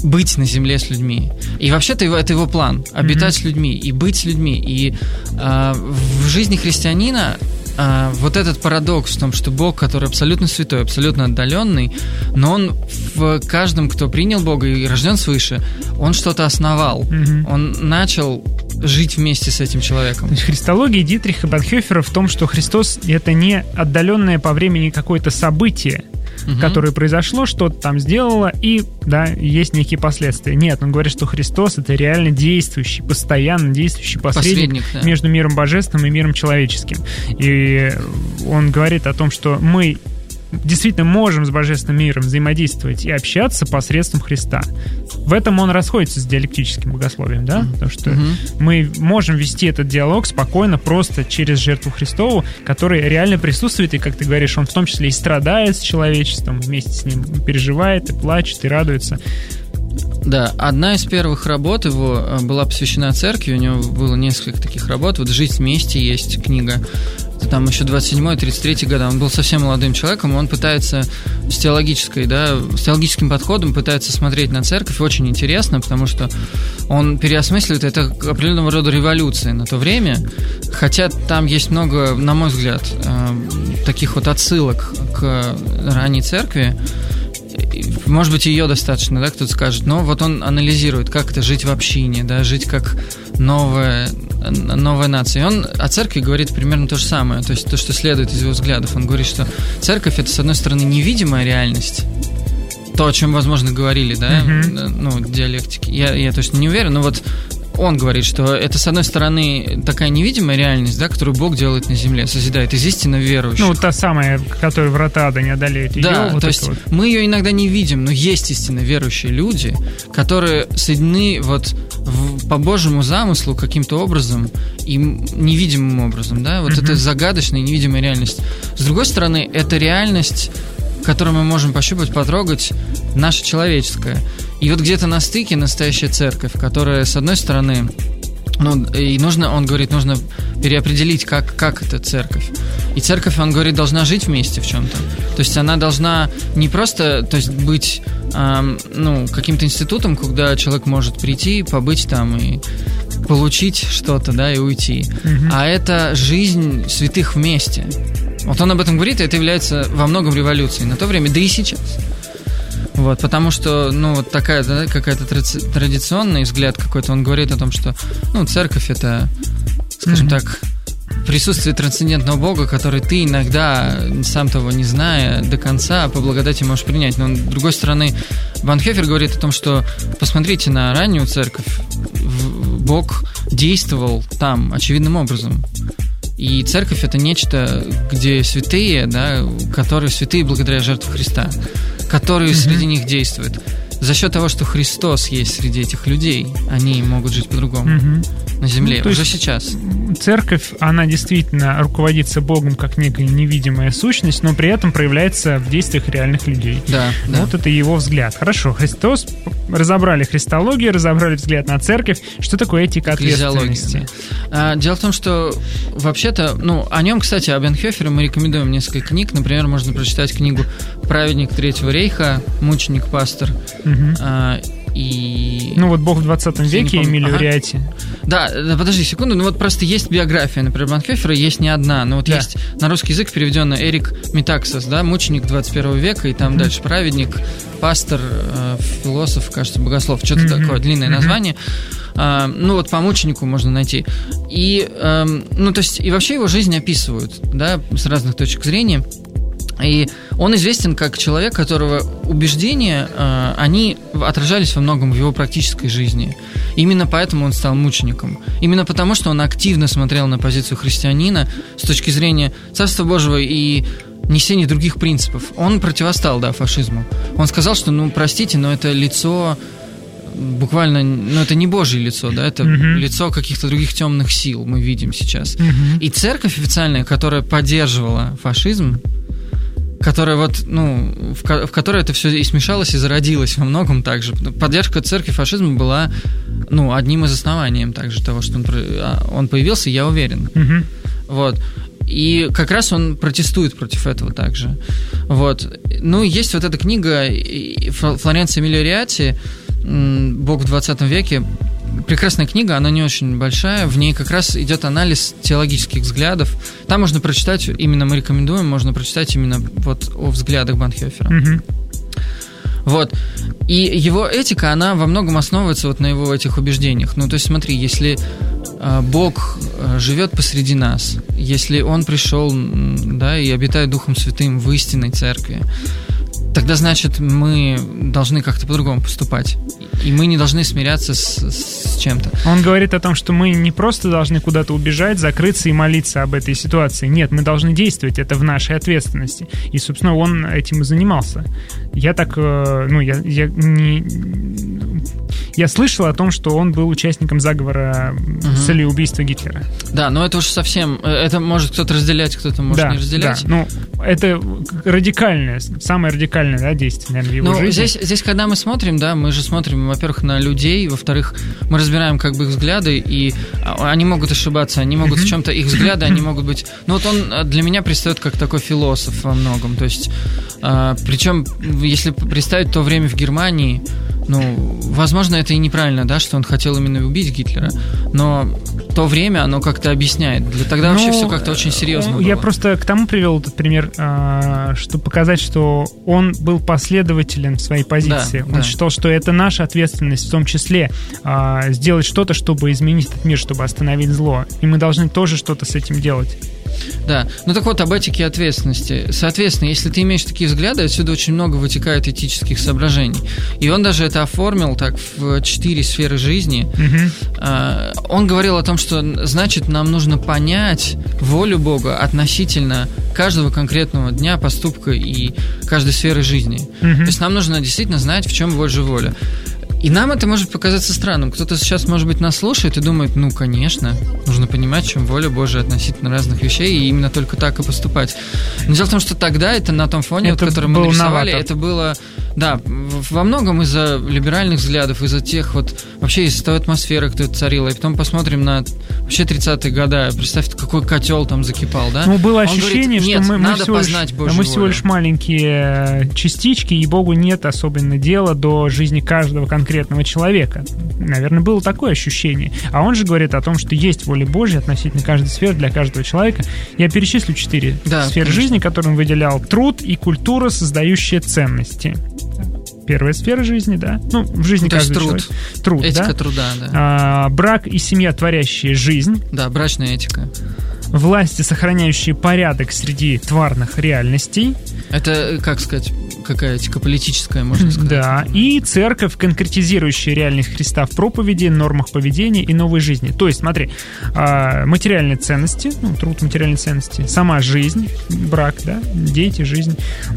быть на земле с людьми. И вообще-то его, это его план – обитать mm-hmm. с людьми и быть с людьми. И э, в жизни христианина э, вот этот парадокс в том, что Бог, который абсолютно святой, абсолютно отдаленный, но Он в каждом, кто принял Бога и рожден свыше, Он что-то основал. Mm-hmm. Он начал жить вместе с этим человеком. То есть христология Дитриха Бонхоефера в том, что Христос — это не отдаленное по времени какое-то событие, угу. которое произошло, что-то там сделало, и, да, есть некие последствия. Нет, он говорит, что Христос — это реально действующий, постоянно действующий посредник, посредник да. между миром божественным и миром человеческим. И он говорит о том, что мы действительно можем с божественным миром взаимодействовать и общаться посредством Христа. В этом он расходится с диалектическим богословием, да? Потому что mm-hmm. мы можем вести этот диалог спокойно, просто через жертву Христову, которая реально присутствует, и, как ты говоришь, он в том числе и страдает с человечеством, вместе с ним переживает, и плачет, и радуется. Да, одна из первых работ его была посвящена церкви, у него было несколько таких работ, вот «Жить вместе» есть книга, там еще двадцать седьмой тридцать третий года, он был совсем молодым человеком, и он пытается с теологической, да, с теологическим подходом пытается смотреть на церковь, очень интересно, потому что он переосмысливает это определенного рода революция на то время, хотя там есть много, на мой взгляд, таких вот отсылок к ранней церкви. Может быть, ее достаточно, да, кто-то скажет, но вот он анализирует, как это жить в общине, да, жить как новая, новая нация. И он о церкви говорит примерно то же самое, то есть то, что следует из его взглядов. Он говорит, что церковь — это, с одной стороны, невидимая реальность, то, о чем, возможно, говорили, да, mm-hmm. ну, диалектики. Я, я точно не уверен, но вот он говорит, что это, с одной стороны, такая невидимая реальность, да, которую Бог делает на земле, созидает из истинно верующих. Ну, та самая, которая врата ада не одолеют. Да, ее, вот то есть вот. Мы ее иногда не видим, но есть истинно верующие люди, которые соединены вот в, по Божьему замыслу каким-то образом и невидимым образом, да, вот mm-hmm. это загадочная невидимая реальность. С другой стороны, это реальность, которую мы можем пощупать, потрогать, наша человеческая. И вот где-то на стыке настоящая церковь, которая, с одной стороны, ну, и нужно, он говорит, нужно переопределить, как, как это церковь. И церковь, он говорит, должна жить вместе в чем-то. То есть она должна не просто, то есть быть эм, ну, каким-то институтом, куда человек может прийти, побыть там и получить что-то, да, и уйти. Mm-hmm. А это жизнь святых вместе. Вот он об этом говорит, и это является во многом революцией на то время, да и сейчас. Вот, потому что, ну, вот такая, да, какая-то традиционный взгляд какой-то, он говорит о том, что, ну, церковь — это, скажем mm-hmm. так, присутствие трансцендентного Бога, который ты иногда, сам того не зная, до конца по благодати можешь принять. Но, с другой стороны, Бонхоефер говорит о том, что посмотрите на раннюю церковь, Бог действовал там очевидным образом. И церковь — это нечто, где святые, да, которые святые благодаря жертве Христа, которые mm-hmm. среди них действуют. За счет того, что Христос есть среди этих людей, они могут жить по-другому mm-hmm. на земле, ну, уже сейчас. Церковь, она действительно руководится Богом как некая невидимая сущность, но при этом проявляется в действиях реальных людей. Да, да. Вот это его взгляд. Хорошо, Христос, разобрали христологию, разобрали взгляд на церковь. Что такое этика ответственности? Да. Дело в том, что вообще-то, ну, о нем, кстати, о Бонхоефере мы рекомендуем несколько книг. Например, можно прочитать книгу «Праведник Третьего рейха», «Мученик, пастор». Угу. А, и... Ну вот «Бог в двадцатом веке», Эмилио ага. Риати. Да, да, подожди секунду, ну вот просто есть биография, например, Бонхоефера, есть не одна, но вот да. есть на русский язык переведена Эрик Метаксос, да, «Мученик двадцать первого века», и там mm-hmm. дальше «Праведник», «Пастор», э, «Философ», кажется, «Богослов», что-то mm-hmm. такое, длинное mm-hmm. название. А, ну вот по «Мученику» можно найти. И, э, ну то есть, и вообще его жизнь описывают, да, с разных точек зрения. И он известен как человек, которого убеждения, э, они отражались во многом в его практической жизни. Именно поэтому он стал мучеником. Именно потому, что он активно смотрел на позицию христианина с точки зрения Царства Божьего и несения других принципов. Он противостал, да, фашизму. Он сказал, что, ну, простите, но это лицо буквально, ну, это не Божье лицо, да, это mm-hmm. лицо каких-то других темных сил мы видим сейчас. Mm-hmm. И церковь официальная, которая поддерживала фашизм, которая вот, ну, в, в которой это все и смешалось, и зародилось во многом также. Поддержка церкви фашизма была, ну, одним из оснований также того, что он, он появился, я уверен. Mm-hmm. Вот. И как раз он протестует против этого также. Вот. Ну, есть вот эта книга Флоренция Эмилио Риати, «Бог в двадцатом веке». Прекрасная книга, она не очень большая, в ней как раз идет анализ теологических взглядов. Там можно прочитать, именно мы рекомендуем, можно прочитать именно вот о взглядах Бонхёфера. Mm-hmm. Вот. И его этика, она во многом основывается вот на его этих убеждениях. Ну, то есть смотри, если э, Бог живет посреди нас, если Он пришел, да, и обитает Духом Святым в истинной церкви, тогда, значит, мы должны как-то по-другому поступать. И мы не должны смиряться с, с чем-то. Он говорит о том, что мы не просто должны куда-то убежать, закрыться и молиться об этой ситуации. Нет, мы должны действовать, это в нашей ответственности. И, собственно, он этим и занимался. Я так, ну, я, я не... Я слышал о том, что он был участником заговора угу. с целью убийства Гитлера. Да, но это уж совсем... Это может кто-то разделять, кто-то может да, не разделять. Да, ну, это радикальное, самое радикальное, да, действие, наверное, в его ну, жизни. Здесь, здесь, когда мы смотрим, да, мы же смотрим, во-первых, на людей, во-вторых, мы разбираем как бы их взгляды, и они могут ошибаться, они могут в чем-то... Их взгляды, они могут быть... Ну, вот он для меня предстает как такой философ во многом. То есть, причем, если представить то время в Германии, ну, возможно, это и неправильно, да, что он хотел именно убить Гитлера, но то время, оно как-то объясняет. Для тогда ну, вообще все как-то очень серьезно было. Я просто к тому привел этот пример, чтобы показать, что он был последователен в своей позиции. Да, он да. считал, что это наша ответственность в том числе сделать что-то, чтобы изменить этот мир, чтобы остановить зло. И мы должны тоже что-то с этим делать. Да, ну так вот, об этике и ответственности. Соответственно, если ты имеешь такие взгляды, отсюда очень много вытекает этических соображений. И он даже это оформил так в четыре сферы жизни. Угу. Он говорил о том, что, значит, нам нужно понять волю Бога относительно каждого конкретного дня, поступка и каждой сферы жизни. Угу. То есть нам нужно действительно знать, в чем Божья воля. И нам это может показаться странным. Кто-то сейчас, может быть, нас слушает и думает, ну, конечно, нужно понимать, в чем воля Божия относительно разных вещей, и именно только так и поступать. Но дело в том, что тогда это на том фоне, вот, который мы нарисовали, новатор. Это было, да, во многом из-за либеральных взглядов, из-за тех вот, вообще из-за той атмосферы, которая царила. И потом посмотрим на вообще тридцатые годы. Представь, какой котел там закипал, да? Ну, было ощущение, говорит, что мы, мы, надо всего познать лишь, Божью мы всего лишь маленькие частички, и Богу нет особенно дела до жизни каждого конкретного человека. Наверное, было такое ощущение. А он же говорит о том, что есть воля Божья относительно каждой сферы для каждого человека. Я перечислю четыре да, сферы конечно. жизни, которые он выделял. Труд и культура, создающие ценности. Первая сфера жизни, да. Ну, в жизни То каждого труд. человека. Труд, этика да? труда, да. А, брак и семья, творящие жизнь. Да, брачная этика. Власти, сохраняющие порядок среди тварных реальностей. Это, как сказать, какая этика политическая, можно сказать. Да, и церковь, конкретизирующая реальность Христа в проповеди, нормах поведения и новой жизни. То есть, смотри, материальные ценности, ну, труд, материальные ценности, сама жизнь, брак, да, дети, жизнь,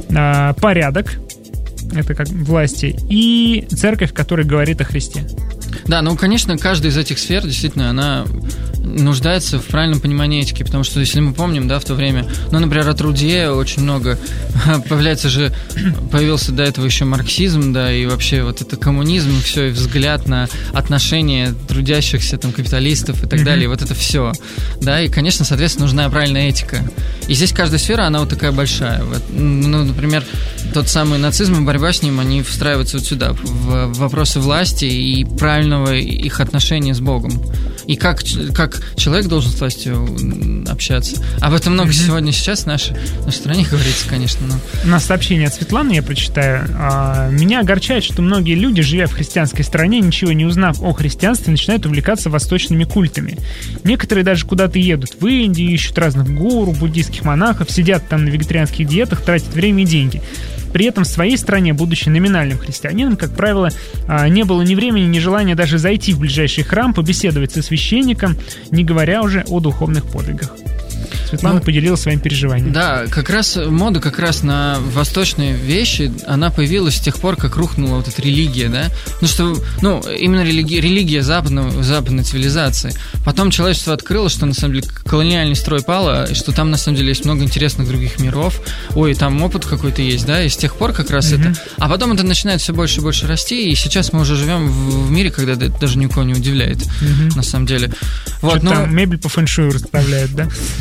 порядок, это как власти, и церковь, которая говорит о Христе. Да, ну, конечно, каждая из этих сфер, действительно, она нуждается в правильном понимании этики, потому что, если мы помним, да, в то время, ну, например, о труде очень много появляется же, появился до этого еще марксизм, да, и вообще вот это коммунизм, все, и взгляд на отношения трудящихся, там, капиталистов и так mm-hmm. далее, вот это все, да, и, конечно, соответственно, нужна правильная этика. И здесь каждая сфера, она вот такая большая. Ну, например, тот самый нацизм и борьба с ним, они встраиваются вот сюда, в вопросы власти и правильного их отношения с Богом. И как, как человек должен с властью общаться. Об этом много mm-hmm. сегодня сейчас в нашей, в нашей стране говорится, конечно. Но... У нас сообщение от Светланы, я прочитаю. Меня огорчает, что многие люди, живя в христианской стране, ничего не узнав о христианстве, начинают увлекаться восточными культами. Некоторые даже куда-то едут в Индию, ищут разных гуру, буддийских монахов, сидят там на вегетарианских диетах, тратят время и деньги. При этом в своей стране, будучи номинальным христианином, как правило, не было ни времени, ни желания даже зайти в ближайший храм, побеседовать со священником, не говоря уже о духовных подвигах. Светлана ну, поделилась своим переживанием. Да, как раз мода как раз на восточные вещи, она появилась с тех пор, как рухнула вот эта религия, да? Ну, что, ну, именно религия, религия западного, западной цивилизации. Потом человечество открыло, что, на самом деле, колониальный строй пал, и что там, на самом деле, есть много интересных других миров. Ой, там опыт какой-то есть, да? И с тех пор как раз mm-hmm. это... А потом это начинает все больше и больше расти, и сейчас мы уже живем в, в мире, когда это даже никого не удивляет, mm-hmm. на самом деле. Вот, ну... там мебель по фэншую расставляют, да?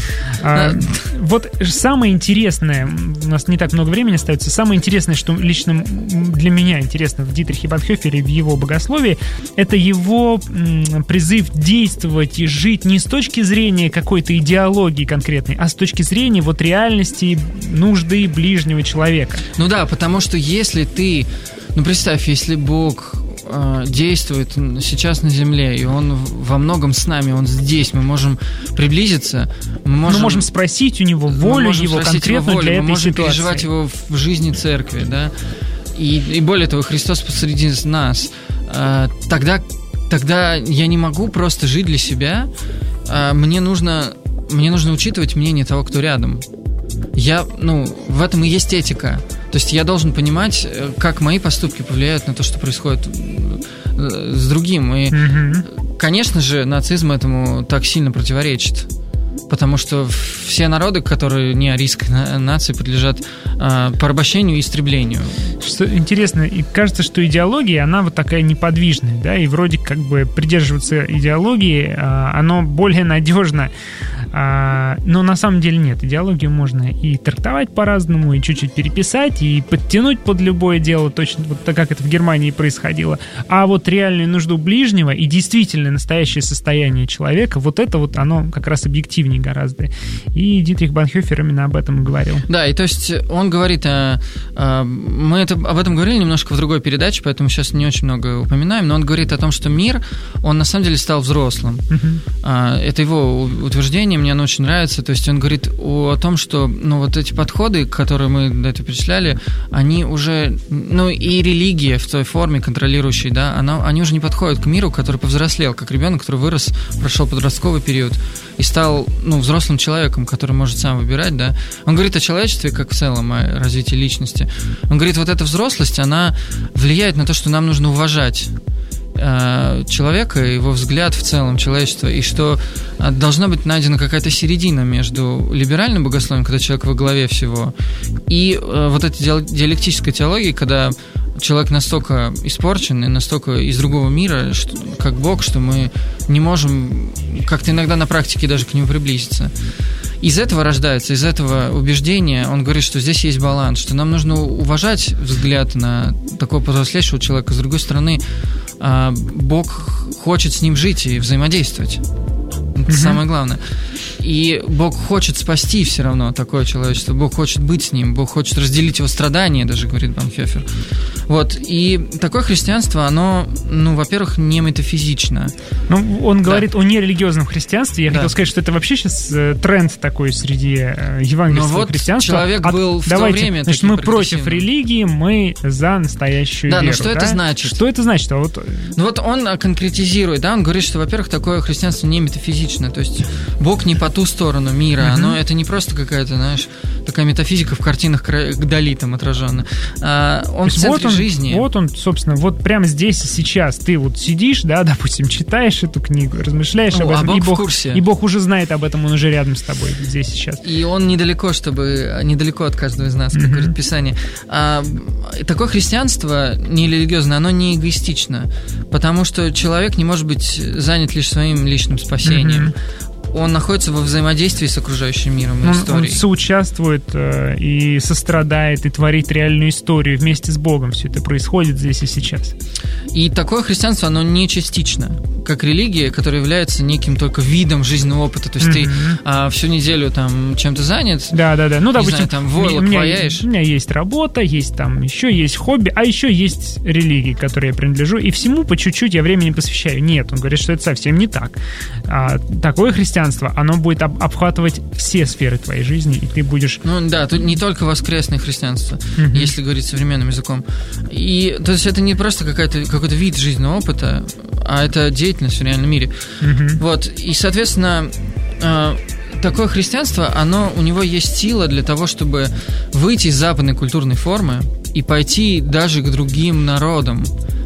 А, вот самое интересное, у нас не так много времени остается, самое интересное, что лично для меня интересно в Дитрихе Бонхофере, в его богословии, это его призыв действовать и жить не с точки зрения какой-то идеологии конкретной, а с точки зрения вот реальности, нужды ближнего человека. Ну да, потому что если ты, ну представь, если Бог э, действует сейчас на земле, и Он во многом с нами, Он здесь, мы можем приблизиться, мы можем, мы можем спросить у Него волю Его конкретно его волю, для этой мы можем ситуации. Переживать Его в жизни церкви, да, и, и более того, Христос посреди нас. Э, тогда, тогда я не могу просто жить для себя, э, мне нужно, мне нужно учитывать мнение того, кто рядом. Я, ну, в этом и есть этика. То есть я должен понимать, как мои поступки повлияют на то, что происходит с другим. И, mm-hmm. конечно же, нацизм этому так сильно противоречит. Потому что все народы, которые не арийской нации, подлежат э, порабощению и истреблению. Что интересно, и кажется, что идеология, она вот такая неподвижная, да, и вроде как бы придерживаться идеологии, э, оно более надежно. А, но на самом деле нет. Идеологию можно и трактовать по-разному, и чуть-чуть переписать, и подтянуть под любое дело, точно вот так, как это в Германии происходило. А вот реальную нужду ближнего и действительно настоящее состояние человека, вот это вот оно как раз объективнее гораздо. И Дитрих Бонхофер именно об этом говорил. Да, и то есть он говорит, а, а, мы это, об этом говорили немножко в другой передаче, поэтому сейчас не очень много упоминаем, но он говорит о том, что мир, он на самом деле стал взрослым. Uh-huh. А, это его утверждение, мне оно очень нравится. То есть он говорит о, о том, что ну, вот эти подходы, которые мы до этого перечисляли, они уже, ну и религия в той форме контролирующей, да, она, они уже не подходят к миру, который повзрослел, как ребенок, который вырос, прошел подростковый период и стал, ну, взрослым человеком, который может сам выбирать, да. Он говорит о человечестве как в целом, о развитии личности. Он говорит, вот эта взрослость, она влияет на то, что нам нужно уважать человека, его взгляд в целом человечества, и что должна быть найдена какая-то середина между либеральным богословием, когда человек во главе всего, и вот этой диалектической теологией, когда человек настолько испорчен и настолько из другого мира, что, как Бог, что мы не можем как-то иногда на практике даже к нему приблизиться. Из этого рождается, из этого убеждения, он говорит, что здесь есть баланс, что нам нужно уважать взгляд на такого повзрослевшего человека. С другой стороны, Бог хочет с ним жить и взаимодействовать. Это mm-hmm. самое главное. И Бог хочет спасти все равно такое человечество. Бог хочет быть с ним. Бог хочет разделить его страдания, даже говорит Бонхофер. Вот. И такое христианство, оно, ну, во-первых, не метафизично. Ну, он говорит да. о нерелигиозном христианстве. Я да. хотел сказать, что это вообще сейчас тренд такой среди евангельского вот христианства. Человек От... был в Давайте, то время значит, мы против религии, мы за настоящую да, веру. Да, но что да? это значит? Что это значит? А вот... Ну вот он конкретизирует, да, он говорит, что, во-первых, такое христианство не метафизично, то есть Бог не по ту сторону мира, mm-hmm. оно, это не просто какая-то, знаешь, такая метафизика в картинах Дали там отражена. А, он в центре вот он, жизни. Вот он, собственно, вот прямо здесь и сейчас ты вот сидишь, да, допустим, читаешь эту книгу, размышляешь ну, об этом, а Бог и, Бог, в курсе. и Бог уже знает об этом, он уже рядом с тобой здесь сейчас. И он недалеко, чтобы недалеко от каждого из нас, как mm-hmm. говорит Писание. А, такое христианство нерелигиозное, оно не эгоистично, потому что человек не может быть занят лишь своим личным спасением. Mm-hmm. Он находится во взаимодействии с окружающим миром и он, историей. Он соучаствует э, и сострадает, и творит реальную историю. Вместе с Богом все это происходит здесь и сейчас. И такое христианство, оно не частично, как религия, которая является неким только видом жизненного опыта. То есть mm-hmm. ты а, всю неделю там чем-то занят. Да-да-да. Ну, допустим, знаю, там войлок у меня, паяешь. У меня есть работа, есть там еще есть хобби, а еще есть религии, к которой я принадлежу, и всему по чуть-чуть я времени посвящаю. Нет, он говорит, что это совсем не так. А, такое христианство, оно будет об, обхватывать все сферы твоей жизни, и ты будешь... Ну да, тут не только воскресное христианство, mm-hmm. если говорить современным языком. И то есть это не просто какая-то, какой-то вид жизненного опыта, а это деятельность в реальном мире. Mm-hmm. Вот, и, соответственно, э, такое христианство, оно, у него есть сила для того, чтобы выйти из западной культурной формы и пойти даже к другим народам,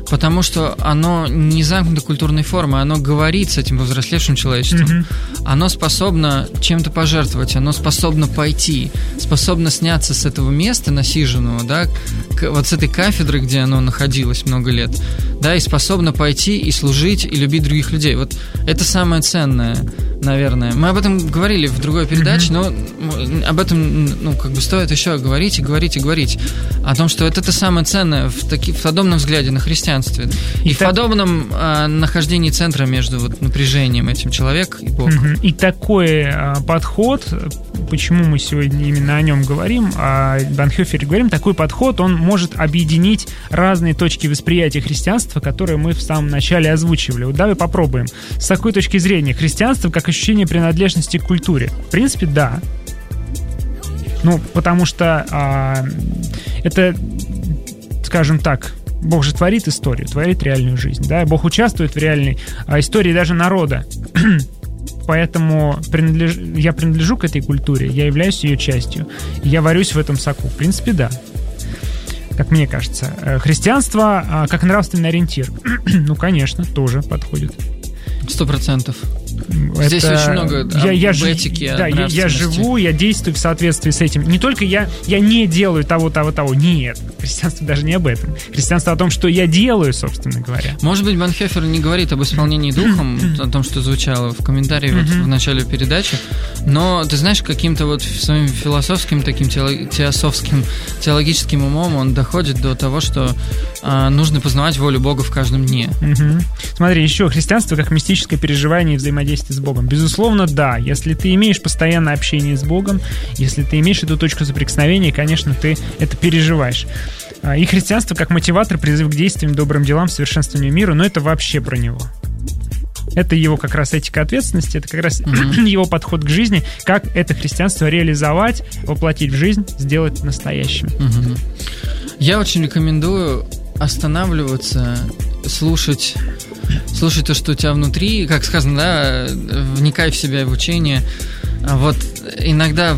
Потому что оно не замкнуто культурной формой, оно говорит с этим повзрослевшим человечеством. Mm-hmm. Оно способно чем-то пожертвовать, оно способно пойти, способно сняться с этого места насиженного, да, к, вот с этой кафедры, где оно находилось много лет, да, и способно пойти и служить, и любить других людей. Вот это самое ценное, наверное. Мы об этом говорили в другой передаче, mm-hmm. но об этом, ну, как бы стоит еще говорить и говорить и говорить. О том, что это, это самое ценное в, таки, в подобном взгляде на христианство. И, и в так... подобном э, нахождении центра между вот, напряжением этим человек и Бог. Mm-hmm. И такой э, подход, почему мы сегодня именно о нем говорим, о Бонхофере говорим, такой подход, он может объединить разные точки восприятия христианства, которые мы в самом начале озвучивали. Вот давай попробуем. С такой точки зрения, христианство как ощущение принадлежности к культуре. В принципе, да. Ну, потому что а, это, скажем так, Бог же творит историю, творит реальную жизнь, да, Бог участвует в реальной а, истории даже народа. Поэтому принадлеж... я принадлежу к этой культуре, я являюсь ее частью, я варюсь в этом соку. В принципе, да. Как мне кажется. Христианство а, как нравственный ориентир. Ну, конечно, тоже подходит. Сто процентов. Это... Здесь очень много я, я об этике, да, я, я живу, я действую в соответствии с этим. Не только я, я не делаю того, того, того. Нет, христианство даже не об этом. Христианство о том, что я делаю, собственно говоря. Может быть, Бонхофер не говорит об исполнении духом, о том, что звучало в комментарии вот в начале передачи, но ты знаешь, каким-то вот своим философским, таким теософским, теологическим умом он доходит до того, что а, нужно познавать волю Бога в каждом дне. Угу. Смотри, еще христианство как мистическое переживание и взаимодействие с Богом. Безусловно, да. Если ты имеешь постоянное общение с Богом, если ты имеешь эту точку соприкосновения, конечно, ты это переживаешь. И христианство как мотиватор, призыв к действиям, добрым делам, совершенствованию мира, но это вообще про него. Это его как раз этика ответственности, это как раз mm-hmm. его подход к жизни, как это христианство реализовать, воплотить в жизнь, сделать настоящим. Mm-hmm. Я очень рекомендую останавливаться, слушать слушать то, что у тебя внутри, как сказано, да, вникай в себя, в учение. Вот иногда,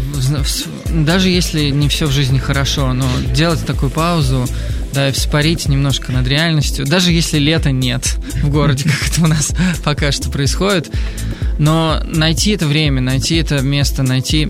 даже если не все в жизни хорошо, но делать такую паузу, да, и вспарить немножко над реальностью, даже если лета нет в городе, как это у нас пока что происходит, но найти это время, найти это место, найти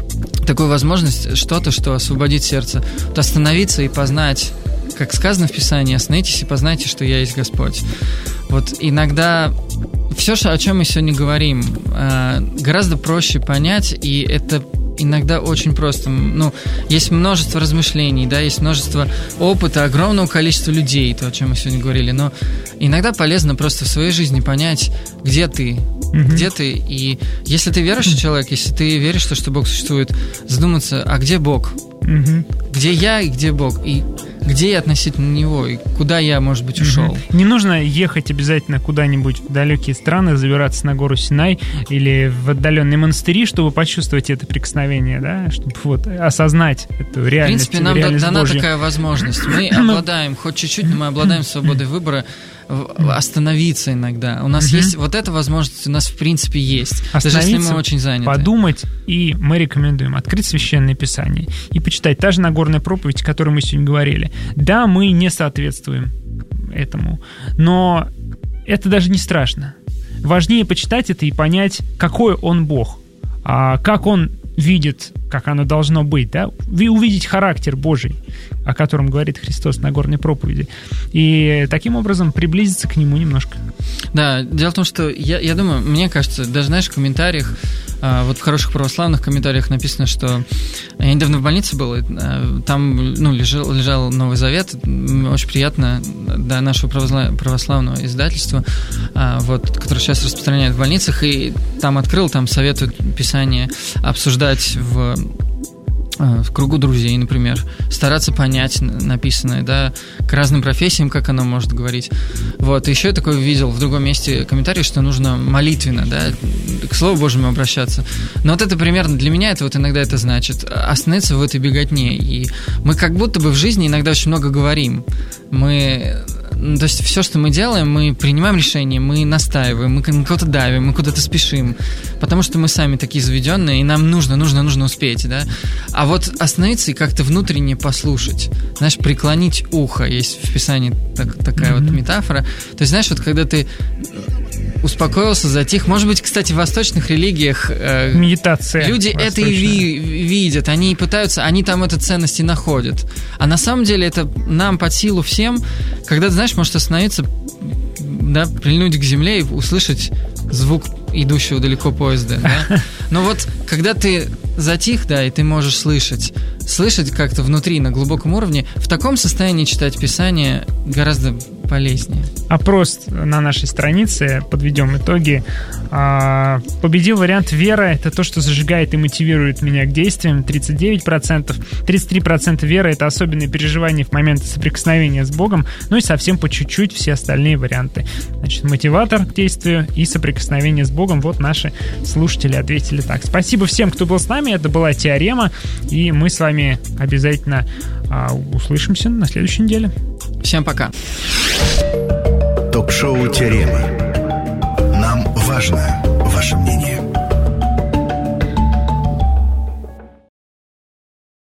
такую возможность, что-то, что освободит сердце, вот остановиться и познать, как сказано в Писании, остановитесь и познайте, что я есть Господь. Вот иногда все, о чем мы сегодня говорим, гораздо проще понять, и это иногда очень просто. Ну, есть множество размышлений, да, есть множество опыта, огромного количества людей, то, о чем мы сегодня говорили, но иногда полезно просто в своей жизни понять, где ты, mm-hmm. где ты, и если ты верующий человек, если ты веришь, что, что Бог существует, задуматься, а где Бог? Mm-hmm. Где я и где Бог? И где я относительно Него, и куда я, может быть, ушел. Mm-hmm. Не нужно ехать обязательно куда-нибудь в далекие страны, забираться на гору Синай или в отдаленные монастыри, чтобы почувствовать это прикосновение, да, чтобы вот осознать эту реальность. В принципе, нам реальность дана Божью. Такая возможность. Мы обладаем, хоть чуть-чуть, но мы обладаем свободой выбора остановиться иногда. У нас mm-hmm. есть вот эта возможность, у нас в принципе есть. Даже если мы очень заняты. Подумать, и мы рекомендуем открыть Священное Писание и почитать. Та же Нагорная проповедь, о которой мы сегодня говорили. Да, мы не соответствуем этому, но это даже не страшно. Важнее почитать это и понять, какой он Бог, а как он видит, как оно должно быть, да, увидеть характер Божий, о котором говорит Христос на Нагорной проповеди, и таким образом приблизиться к нему немножко. Да, дело в том, что я, я думаю, мне кажется, даже, знаешь, в комментариях, вот в хороших православных комментариях написано, что я недавно в больнице был, там, ну, лежал, лежал Новый Завет, очень приятно, до нашего православного издательства, вот, которое сейчас распространяют в больницах, и там открыл, там советуют Писание обсуждать в в кругу друзей, например, стараться понять написанное, да, к разным профессиям, как оно может говорить. Вот, еще я такое видел в другом месте комментарий, что нужно молитвенно, да, к Слову Божьему обращаться. Но вот это примерно для меня, это вот иногда это значит остановиться в этой беготне. И мы как будто бы в жизни иногда очень много говорим. Мы то есть все, что мы делаем, мы принимаем решение, мы настаиваем, мы куда-то давим, мы куда-то спешим, потому что мы сами такие заведенные, и нам нужно, нужно, нужно успеть, да. А вот остановиться и как-то внутренне послушать, знаешь, преклонить ухо, есть в Писании так, такая mm-hmm. вот метафора. То есть, знаешь, вот когда ты успокоился, затих. Может быть, кстати, в восточных религиях э, медитация. Люди это и ви- видят, они пытаются, они там это ценности находят. А на самом деле это нам под силу всем, когда ты, знаешь, может остановиться, да, прильнуть к земле и услышать звук идущего далеко поезда, да? Но вот когда ты затих, да, и ты можешь слышать, слышать как-то внутри, на глубоком уровне, в таком состоянии читать Писание гораздо полезнее. Опрос на нашей странице, подведем итоги. Победил вариант вера. Это то, что зажигает и мотивирует меня к действиям. тридцать девять процентов. тридцать три процента вера — это особенные переживания в момент соприкосновения с Богом. Ну и совсем по чуть-чуть все остальные варианты. Значит, мотиватор к действию и соприкосновение с Богом. Вот наши слушатели ответили так. Спасибо всем, кто был с нами. Это была Теорема. И мы с вами обязательно а, услышимся на следующей неделе. Всем пока. Ток-шоу «Теорема». Нам важно ваше мнение.